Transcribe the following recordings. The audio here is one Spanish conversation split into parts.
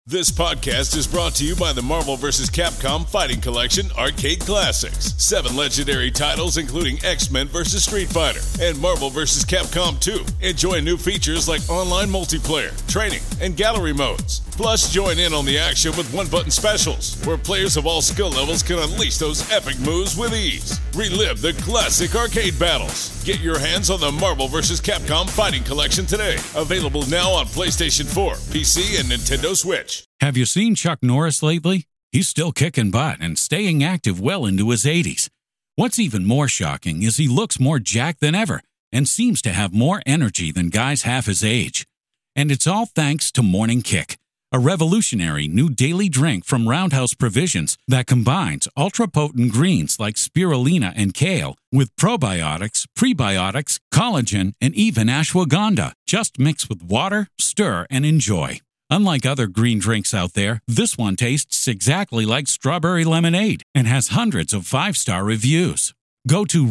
This podcast is brought to you by the Marvel vs. Capcom Fighting Collection Arcade Classics. 7 legendary titles including X-Men vs. Street Fighter and Marvel vs. Capcom 2. Enjoy new features like online multiplayer, training, and gallery modes. Plus, join in on the action with one-button specials, where players of all skill levels can unleash those epic moves with ease. Relive the classic arcade battles. Get your hands on the Marvel vs. Capcom Fighting Collection today. Available now on PlayStation 4, PC, and Nintendo Switch. Have you seen Chuck Norris lately? He's still kicking butt and staying active well into his 80s. What's even more shocking is he looks more jacked than ever and seems to have more energy than guys half his age. And it's all thanks to Morning Kick, a revolutionary new daily drink from Roundhouse Provisions that combines ultra-potent greens like spirulina and kale with probiotics, prebiotics, collagen, and even ashwagandha. Just mix with water, stir, and enjoy. Unlike other green drinks out there, this one tastes exactly like strawberry lemonade and has hundreds of 5-star reviews. Go to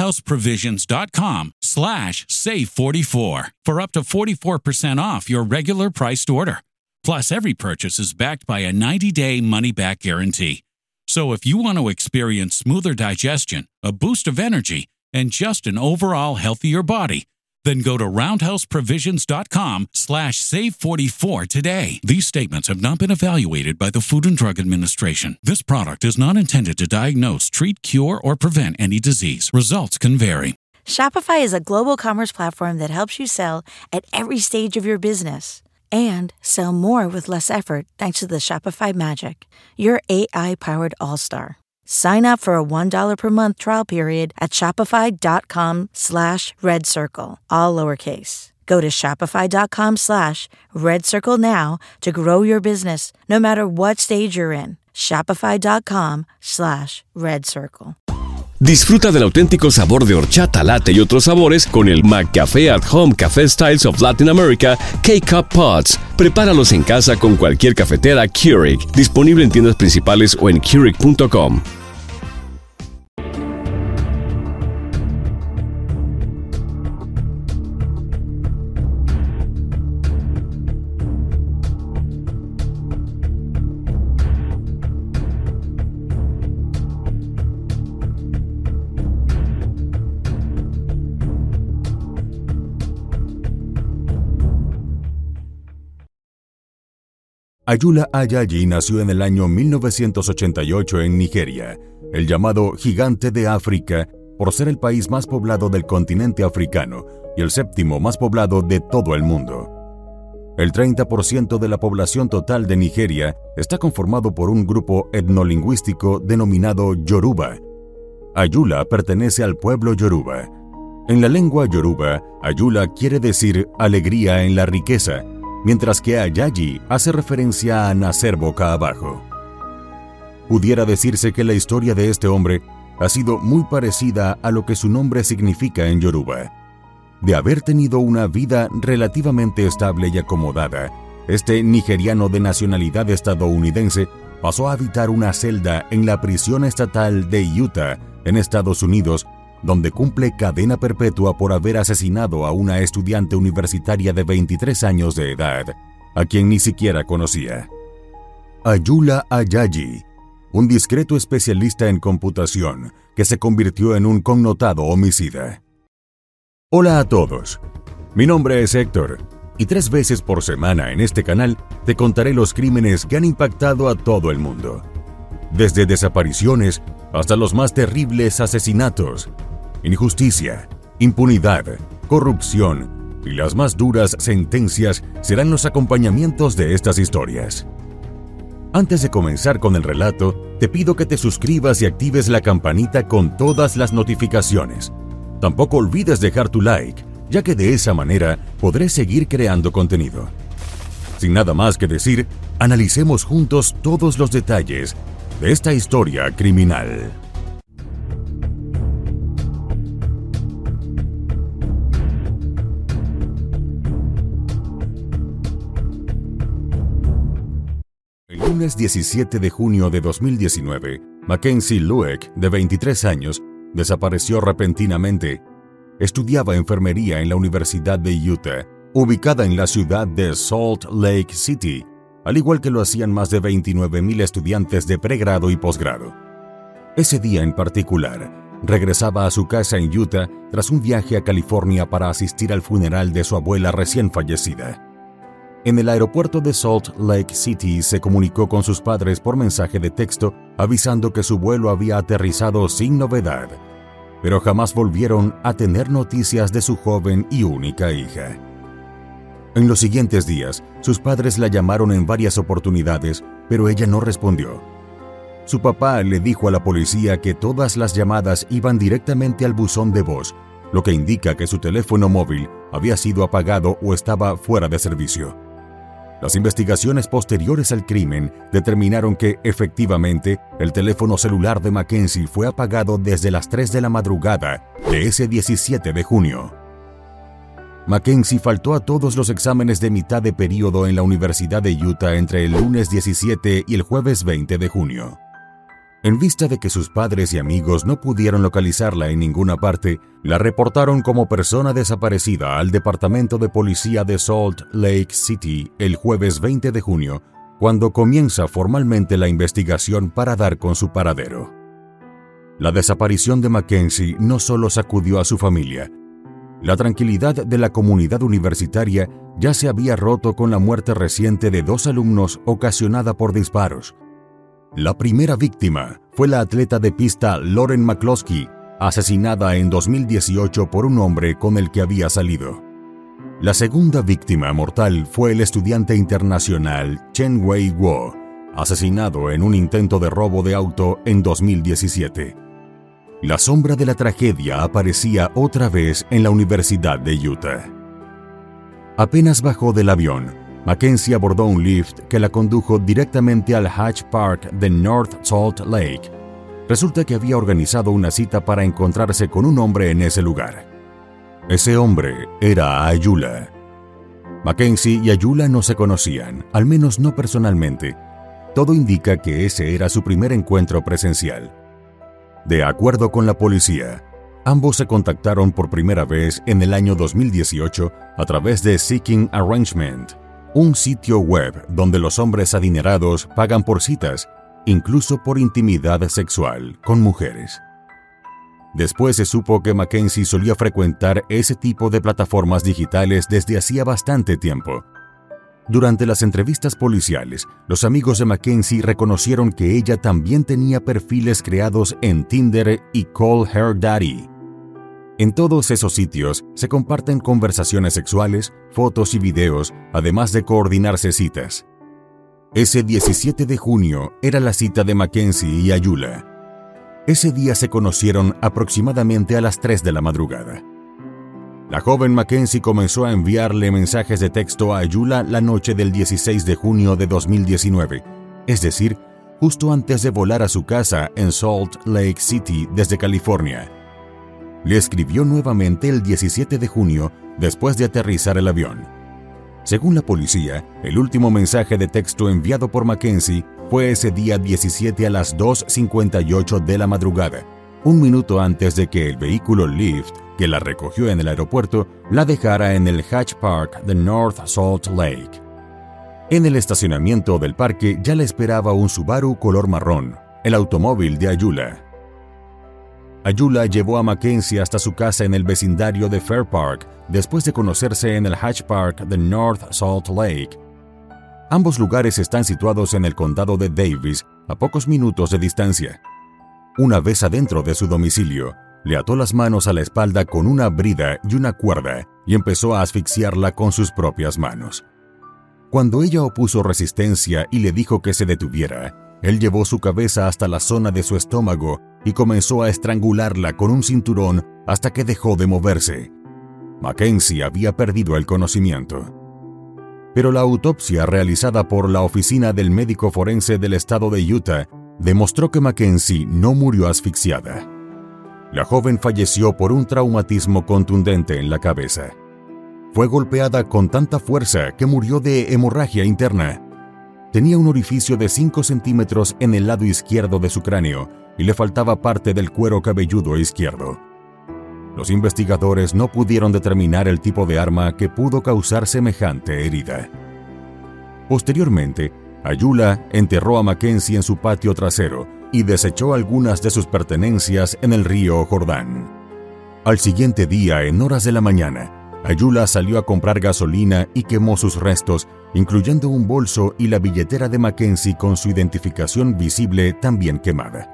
roundhouseprovisions.com/save44 for up to 44% off your regular priced order. Plus, every purchase is backed by a 90-day money-back guarantee. So if you want to experience smoother digestion, a boost of energy, and just an overall healthier body, then go to roundhouseprovisions.com/save44 today. These statements have not been evaluated by the Food and Drug Administration. This product is not intended to diagnose, treat, cure, or prevent any disease. Results can vary. Shopify is a global commerce platform that helps you sell at every stage of your business and sell more with less effort thanks to the Shopify Magic, your AI-powered all-star. Sign up for a $1 per month trial period at shopify.com/redcircle, all lowercase. Go to shopify.com/redcircle now to grow your business, no matter what stage you're in. Shopify.com/redcircle. Disfruta del auténtico sabor de horchata, latte y otros sabores con el McCafé at Home Café Styles of Latin America K-Cup Pods. Prepáralos en casa con cualquier cafetera Keurig, disponible en tiendas principales o en Keurig.com. Ayoola Ajayi nació en el año 1988 en Nigeria, el llamado Gigante de África, por ser el país más poblado del continente africano y el 7º más poblado de todo el mundo. El 30% de la población total de Nigeria está conformado por un grupo etnolingüístico denominado Yoruba. Ayoola pertenece al pueblo Yoruba. En la lengua Yoruba, Ayoola quiere decir alegría en la riqueza, mientras que Ajayi hace referencia a nacer boca abajo. Pudiera decirse que la historia de este hombre ha sido muy parecida a lo que su nombre significa en Yoruba. De haber tenido una vida relativamente estable y acomodada, este nigeriano de nacionalidad estadounidense pasó a habitar una celda en la prisión estatal de Utah, en Estados Unidos, donde cumple cadena perpetua por haber asesinado a una estudiante universitaria de 23 años de edad, a quien ni siquiera conocía. Ayoola Ajayi, un discreto especialista en computación que se convirtió en un connotado homicida. Hola a todos, mi nombre es Héctor, y 3 veces por semana en este canal te contaré los crímenes que han impactado a todo el mundo. Desde desapariciones hasta los más terribles asesinatos. Injusticia, impunidad, corrupción y las más duras sentencias serán los acompañamientos de estas historias. Antes de comenzar con el relato, te pido que te suscribas y actives la campanita con todas las notificaciones. Tampoco olvides dejar tu like, ya que de esa manera podré seguir creando contenido. Sin nada más que decir, analicemos juntos todos los detalles de esta historia criminal. El lunes 17 de junio de 2019, Mackenzie Lueck, de 23 años, desapareció repentinamente. Estudiaba enfermería en la Universidad de Utah, ubicada en la ciudad de Salt Lake City, al igual que lo hacían más de 29,000 estudiantes de pregrado y posgrado. Ese día en particular, regresaba a su casa en Utah tras un viaje a California para asistir al funeral de su abuela recién fallecida. En el aeropuerto de Salt Lake City se comunicó con sus padres por mensaje de texto avisando que su vuelo había aterrizado sin novedad, pero jamás volvieron a tener noticias de su joven y única hija. En los siguientes días, sus padres la llamaron en varias oportunidades, pero ella no respondió. Su papá le dijo a la policía que todas las llamadas iban directamente al buzón de voz, lo que indica que su teléfono móvil había sido apagado o estaba fuera de servicio. Las investigaciones posteriores al crimen determinaron que, efectivamente, el teléfono celular de Mackenzie fue apagado desde las 3 de la madrugada de ese 17 de junio. Mackenzie faltó a todos los exámenes de mitad de período en la Universidad de Utah entre el lunes 17 y el jueves 20 de junio. En vista de que sus padres y amigos no pudieron localizarla en ninguna parte, la reportaron como persona desaparecida al Departamento de Policía de Salt Lake City el jueves 20 de junio, cuando comienza formalmente la investigación para dar con su paradero. La desaparición de Mackenzie no solo sacudió a su familia. La tranquilidad de la comunidad universitaria ya se había roto con la muerte reciente de 2 alumnos ocasionada por disparos. La primera víctima fue la atleta de pista Lauren McCloskey, asesinada en 2018 por un hombre con el que había salido. La segunda víctima mortal fue el estudiante internacional Chen Wei Guo, asesinado en un intento de robo de auto en 2017. La sombra de la tragedia aparecía otra vez en la Universidad de Utah. Apenas bajó del avión, Mackenzie abordó un Lyft que la condujo directamente al Hatch Park de North Salt Lake. Resulta que había organizado una cita para encontrarse con un hombre en ese lugar. Ese hombre era Ayula. Mackenzie y Ayula no se conocían, al menos no personalmente. Todo indica que ese era su primer encuentro presencial. De acuerdo con la policía, ambos se contactaron por primera vez en el año 2018 a través de Seeking Arrangement, un sitio web donde los hombres adinerados pagan por citas, incluso por intimidad sexual con mujeres. Después se supo que Mackenzie solía frecuentar ese tipo de plataformas digitales desde hacía bastante tiempo. Durante las entrevistas policiales, los amigos de Mackenzie reconocieron que ella también tenía perfiles creados en Tinder y Call Her Daddy. En todos esos sitios se comparten conversaciones sexuales, fotos y videos, además de coordinarse citas. Ese 17 de junio era la cita de Mackenzie y Ayula. Ese día se conocieron aproximadamente a las 3 de la madrugada. La joven Mackenzie comenzó a enviarle mensajes de texto a Ayula la noche del 16 de junio de 2019, es decir, justo antes de volar a su casa en Salt Lake City desde California. Le escribió nuevamente el 17 de junio después de aterrizar el avión. Según la policía, el último mensaje de texto enviado por Mackenzie fue ese día 17 a las 2:58 de la madrugada, un minuto antes de que el vehículo Lyft, que la recogió en el aeropuerto, la dejara en el Hatch Park de North Salt Lake. En el estacionamiento del parque ya la esperaba un Subaru color marrón, el automóvil de Ayula. Ayula llevó a Mackenzie hasta su casa en el vecindario de Fair Park después de conocerse en el Hatch Park de North Salt Lake. Ambos lugares están situados en el condado de Davis, a pocos minutos de distancia. Una vez adentro de su domicilio, le ató las manos a la espalda con una brida y una cuerda y empezó a asfixiarla con sus propias manos. Cuando ella opuso resistencia y le dijo que se detuviera, él llevó su cabeza hasta la zona de su estómago y comenzó a estrangularla con un cinturón hasta que dejó de moverse. Mackenzie había perdido el conocimiento. Pero la autopsia realizada por la Oficina del Médico Forense del Estado de Utah demostró que Mackenzie no murió asfixiada. La joven falleció por un traumatismo contundente en la cabeza. Fue golpeada con tanta fuerza que murió de hemorragia interna. Tenía un orificio de 5 centímetros en el lado izquierdo de su cráneo y le faltaba parte del cuero cabelludo izquierdo. Los investigadores no pudieron determinar el tipo de arma que pudo causar semejante herida. Posteriormente, Ayula enterró a Mackenzie en su patio trasero y desechó algunas de sus pertenencias en el río Jordán. Al siguiente día, en horas de la mañana, Ayula salió a comprar gasolina y quemó sus restos, incluyendo un bolso y la billetera de Mackenzie con su identificación visible también quemada.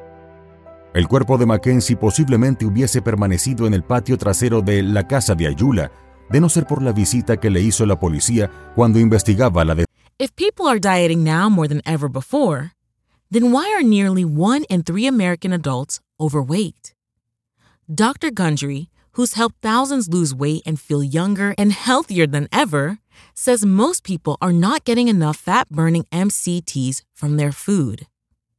El cuerpo de Mackenzie posiblemente hubiese permanecido en el patio trasero de la casa de Ayula, de no ser por la visita que le hizo la policía cuando investigaba la If people are dieting now more than ever before, then why are nearly 1 in 3 American adults overweight? Dr. Gundry, who's helped thousands lose weight and feel younger and healthier than ever, says most people are not getting enough fat-burning MCTs from their food.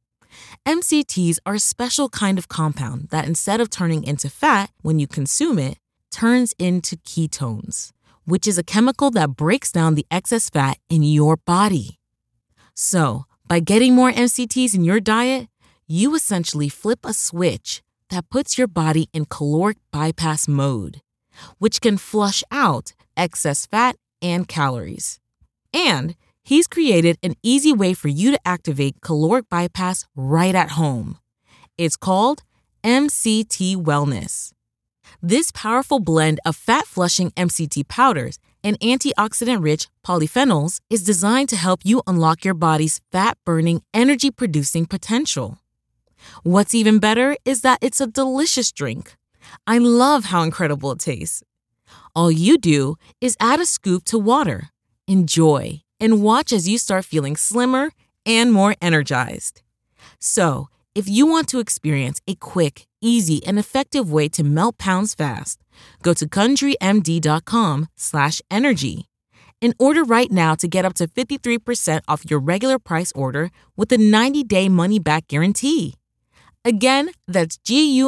MCTs are a special kind of compound that, instead of turning into fat when you consume it, turns into ketones, which is a chemical that breaks down the excess fat in your body. So, by getting more MCTs in your diet, you essentially flip a switch that puts your body in caloric bypass mode, which can flush out excess fat and calories. And he's created an easy way for you to activate caloric bypass right at home. It's called MCT Wellness. This powerful blend of fat-flushing MCT powders and antioxidant-rich polyphenols is designed to help you unlock your body's fat-burning, energy-producing potential. What's even better is that it's a delicious drink. I love how incredible it tastes. All you do is add a scoop to water, enjoy, and watch as you start feeling slimmer and more energized. So, if you want to experience a quick, easy, and effective way to melt pounds fast, go to GundryMD.com/energy and order right now to get up to 53% off your regular price order with a 90-day money-back guarantee. Again, that's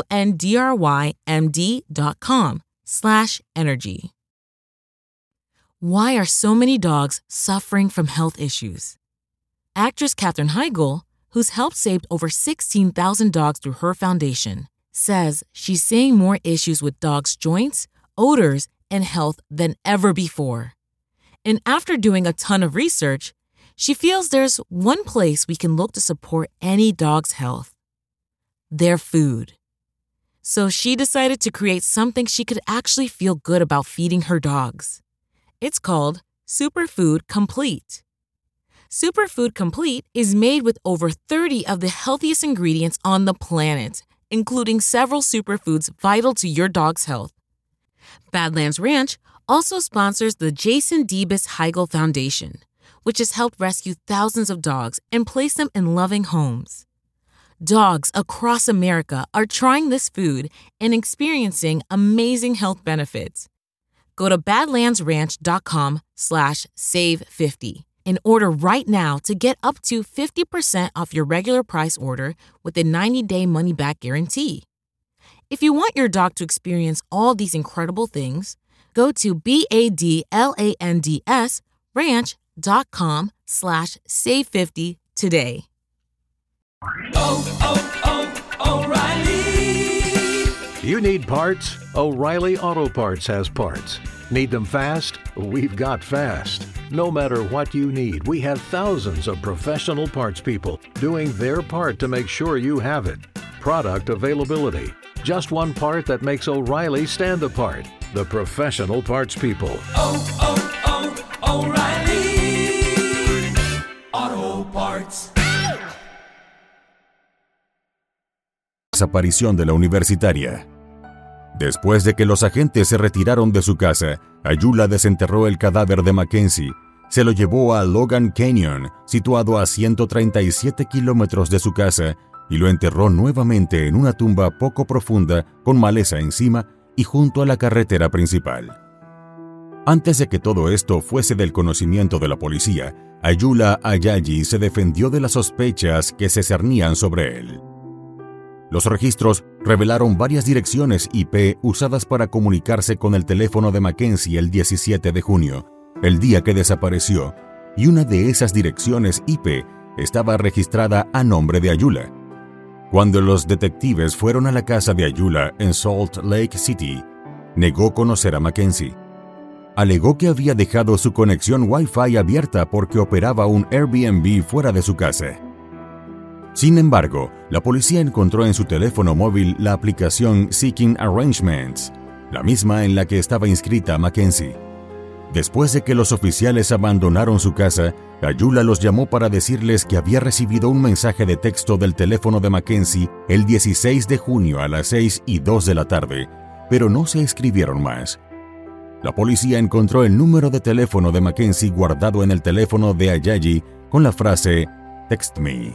GUNDRYMD.com/energy. Why are so many dogs suffering from health issues? Actress Katherine Heigl, who's helped save over 16,000 dogs through her foundation, says she's seeing more issues with dogs' joints, odors, and health than ever before. And after doing a ton of research, she feels there's one place we can look to support any dog's health: their food. So she decided to create something she could actually feel good about feeding her dogs. It's called Superfood Complete. Superfood Complete is made with over 30 of the healthiest ingredients on the planet, including several superfoods vital to your dog's health. Badlands Ranch also sponsors the Jason Debus Heigl Foundation, which has helped rescue thousands of dogs and place them in loving homes. Dogs across America are trying this food and experiencing amazing health benefits. Go to badlandsranch.com/save50 and order right now to get up to 50% off your regular price order with a 90-day money-back guarantee. If you want your dog to experience all these incredible things, go to badlandsranch.com/save50 today. O'Reilly! You need parts? O'Reilly Auto Parts has parts. Need them fast? We've got fast. No matter what you need, we have thousands of professional parts people doing their part to make sure you have it. Product availability. Just one part that makes O'Reilly stand apart. The professional parts people. O'Reilly Auto Parts. Desaparición de la universitaria. Después de que los agentes se retiraron de su casa, Ayula desenterró el cadáver de Mackenzie, se lo llevó a Logan Canyon, situado a 137 kilómetros de su casa, y lo enterró nuevamente en una tumba poco profunda con maleza encima y junto a la carretera principal. Antes de que todo esto fuese del conocimiento de la policía, Ayula Ayayi se defendió de las sospechas que se cernían sobre él. Los registros revelaron varias direcciones IP usadas para comunicarse con el teléfono de Mackenzie el 17 de junio, el día que desapareció, y una de esas direcciones IP estaba registrada a nombre de Ayula. Cuando los detectives fueron a la casa de Ayula en Salt Lake City, negó conocer a Mackenzie. Alegó que había dejado su conexión Wi-Fi abierta porque operaba un Airbnb fuera de su casa. Sin embargo, la policía encontró en su teléfono móvil la aplicación Seeking Arrangements, la misma en la que estaba inscrita Mackenzie. Después de que los oficiales abandonaron su casa, Ayula los llamó para decirles que había recibido un mensaje de texto del teléfono de Mackenzie el 16 de junio a las 6:02 de la tarde, pero no se escribieron más. La policía encontró el número de teléfono de Mackenzie guardado en el teléfono de Ayayi con la frase "Text me".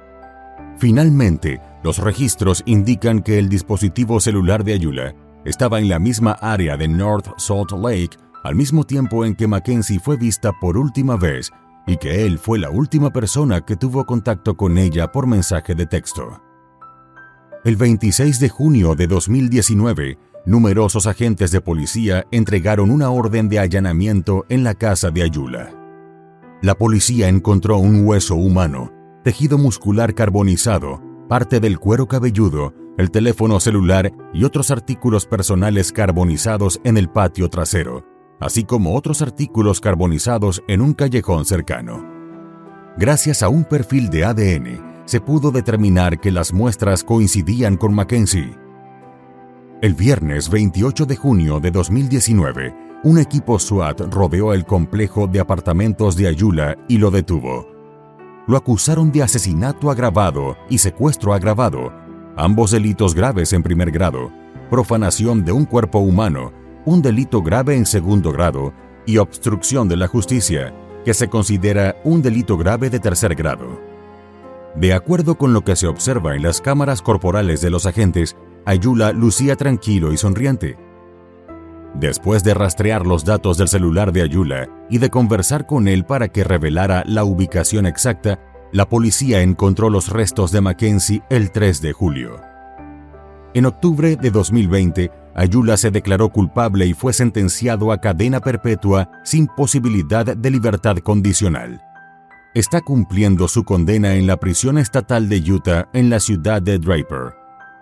Finalmente, los registros indican que el dispositivo celular de Ayula estaba en la misma área de North Salt Lake al mismo tiempo en que Mackenzie fue vista por última vez y que él fue la última persona que tuvo contacto con ella por mensaje de texto. El 26 de junio de 2019, numerosos agentes de policía entregaron una orden de allanamiento en la casa de Ayula. La policía encontró un hueso humano, tejido muscular carbonizado, parte del cuero cabelludo, el teléfono celular y otros artículos personales carbonizados en el patio trasero, así como otros artículos carbonizados en un callejón cercano. Gracias a un perfil de ADN, se pudo determinar que las muestras coincidían con Mackenzie. El viernes 28 de junio de 2019, un equipo SWAT rodeó el complejo de apartamentos de Ayula y lo detuvo. Lo acusaron de asesinato agravado y secuestro agravado, ambos delitos graves en primer grado, profanación de un cuerpo humano, un delito grave en segundo grado, y obstrucción de la justicia, que se considera un delito grave de tercer grado. De acuerdo con lo que se observa en las cámaras corporales de los agentes, Ayula lucía tranquilo y sonriente. Después de rastrear los datos del celular de Ayula y de conversar con él para que revelara la ubicación exacta, la policía encontró los restos de Mackenzie el 3 de julio. En octubre de 2020, Ayula se declaró culpable y fue sentenciado a cadena perpetua sin posibilidad de libertad condicional. Está cumpliendo su condena en la prisión estatal de Utah en la ciudad de Draper.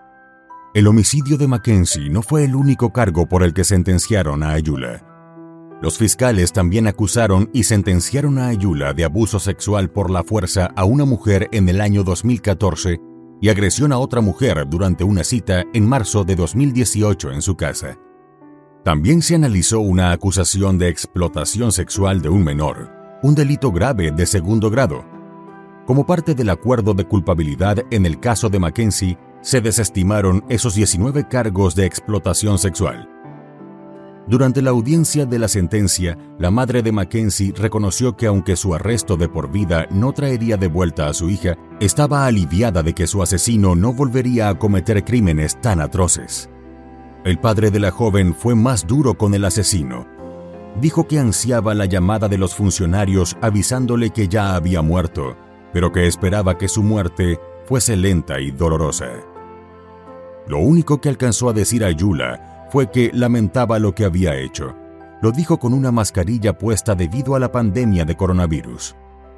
El homicidio de Mackenzie no fue el único cargo por el que sentenciaron a Ayula. Los fiscales también acusaron y sentenciaron a Ayula de abuso sexual por la fuerza a una mujer en el año 2014 y agresión a otra mujer durante una cita en marzo de 2018 en su casa. También se analizó una acusación de explotación sexual de un menor, un delito grave de segundo grado. Como parte del acuerdo de culpabilidad en el caso de Mackenzie, se desestimaron esos 19 cargos de explotación sexual. Durante la audiencia de la sentencia, la madre de Mackenzie reconoció que aunque su arresto de por vida no traería de vuelta a su hija, estaba aliviada de que su asesino no volvería a cometer crímenes tan atroces. El padre de la joven fue más duro con el asesino. Dijo que ansiaba la llamada de los funcionarios avisándole que ya había muerto, pero que esperaba que su muerte fuese lenta y dolorosa. Lo único que alcanzó a decir Ayula fue que lamentaba lo que había hecho. Lo dijo con una mascarilla puesta debido a la pandemia de coronavirus.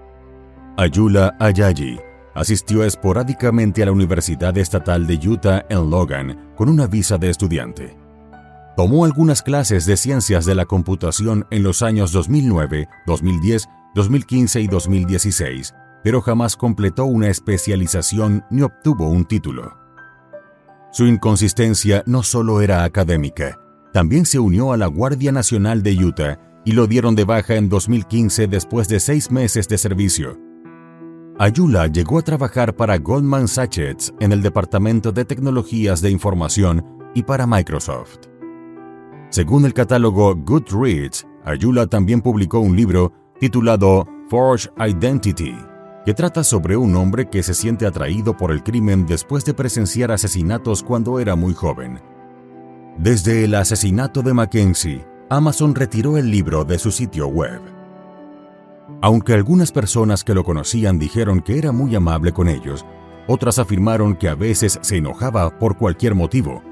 Ayula Ayayi asistió esporádicamente a la Universidad Estatal de Utah en Logan con una visa de estudiante. Tomó algunas clases de ciencias de la computación en los años 2009, 2010, 2015 y 2016, pero jamás completó una especialización ni obtuvo un título. Su inconsistencia no solo era académica, también se unió a la Guardia Nacional de Utah y lo dieron de baja en 2015 después de 6 meses de servicio. Ayula llegó a trabajar para Goldman Sachs en el Departamento de Tecnologías de Información y para Microsoft. Según el catálogo Goodreads, Ayula también publicó un libro titulado Forge Identity, que trata sobre un hombre que se siente atraído por el crimen después de presenciar asesinatos cuando era muy joven. Desde el asesinato de Mackenzie, Amazon retiró el libro de su sitio web. Aunque algunas personas que lo conocían dijeron que era muy amable con ellos, otras afirmaron que a veces se enojaba por cualquier motivo.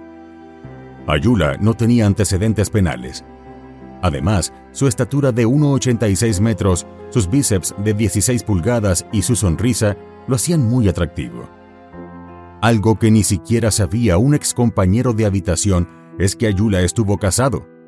Ayula no tenía antecedentes penales. Además, su estatura de 1,86 metros, sus bíceps de 16 pulgadas y su sonrisa lo hacían muy atractivo. Algo que ni siquiera sabía un excompañero de habitación es que Ayula estuvo casado.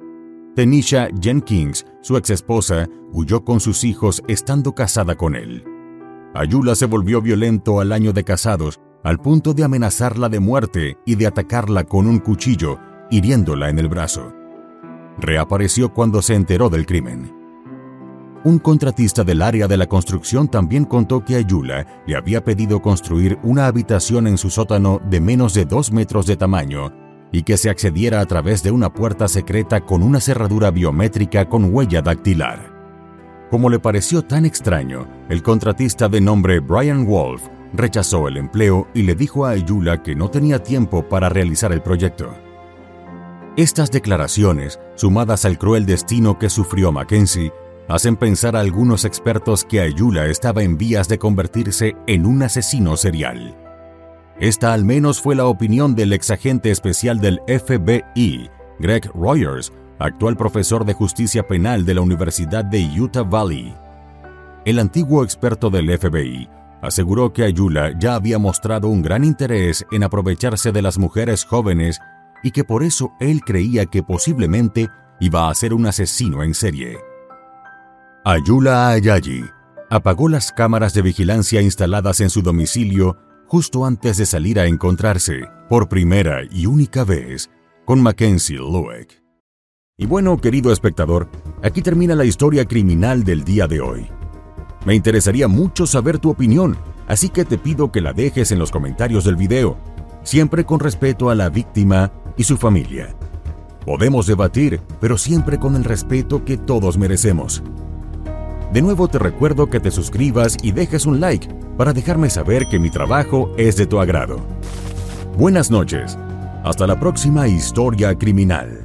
Tanisha Jenkins, su exesposa, huyó con sus hijos estando casada con él. Ayula se volvió violento al año de casados, al punto de amenazarla de muerte y de atacarla con un cuchillo, hiriéndola en el brazo. Reapareció cuando se enteró del crimen. Un contratista del área de la construcción también contó que Ayula le había pedido construir una habitación en su sótano de menos de 2 metros de tamaño y que se accediera a través de una puerta secreta con una cerradura biométrica con huella dactilar. Como le pareció tan extraño, el contratista de nombre Brian Wolf rechazó el empleo y le dijo a Ayula que no tenía tiempo para realizar el proyecto. Estas declaraciones, sumadas al cruel destino que sufrió Mackenzie, hacen pensar a algunos expertos que Ayula estaba en vías de convertirse en un asesino serial. Esta al menos fue la opinión del exagente especial del FBI, Greg Rogers, actual profesor de justicia penal de la Universidad de Utah Valley. El antiguo experto del FBI aseguró que Ayula ya había mostrado un gran interés en aprovecharse de las mujeres jóvenes y que por eso él creía que posiblemente iba a ser un asesino en serie. Ayula Ayayi apagó las cámaras de vigilancia instaladas en su domicilio justo antes de salir a encontrarse, por primera y única vez, con Mackenzie Lueck. Y bueno, querido espectador, aquí termina la historia criminal del día de hoy. Me interesaría mucho saber tu opinión, así que te pido que la dejes en los comentarios del video, siempre con respeto a la víctima y su familia. Podemos debatir, pero siempre con el respeto que todos merecemos. De nuevo te recuerdo que te suscribas y dejes un like para dejarme saber que mi trabajo es de tu agrado. Buenas noches. Hasta la próxima historia criminal.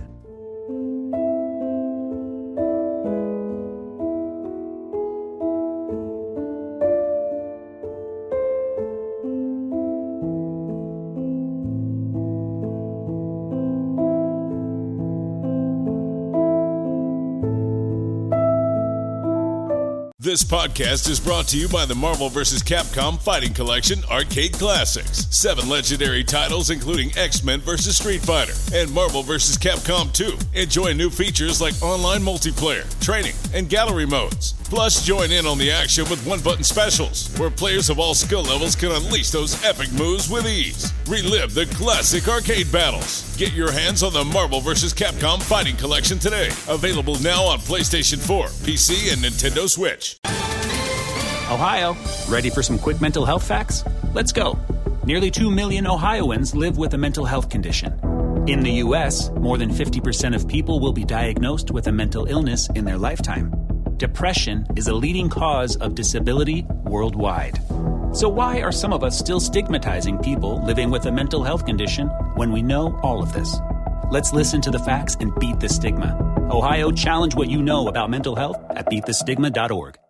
This podcast is brought to you by the Marvel vs. Capcom Fighting Collection Arcade Classics. 7 legendary titles including X-Men vs. Street Fighter and Marvel vs. Capcom 2. Enjoy new features like online multiplayer, training, and gallery modes. Plus, join in on the action with one-button specials, where players of all skill levels can unleash those epic moves with ease. Relive the classic arcade battles. Get your hands on the Marvel vs. Capcom Fighting Collection today. Available now on PlayStation 4, PC, and Nintendo Switch. Ohio, ready for some quick mental health facts? Let's go. Nearly 2 million Ohioans live with a mental health condition. In the U.S., more than 50% of people will be diagnosed with a mental illness in their lifetime. Depression is a leading cause of disability worldwide. So why are some of us still stigmatizing people living with a mental health condition when we know all of this? Let's listen to the facts and beat the stigma. Ohio, challenge what you know about mental health at beatthestigma.org.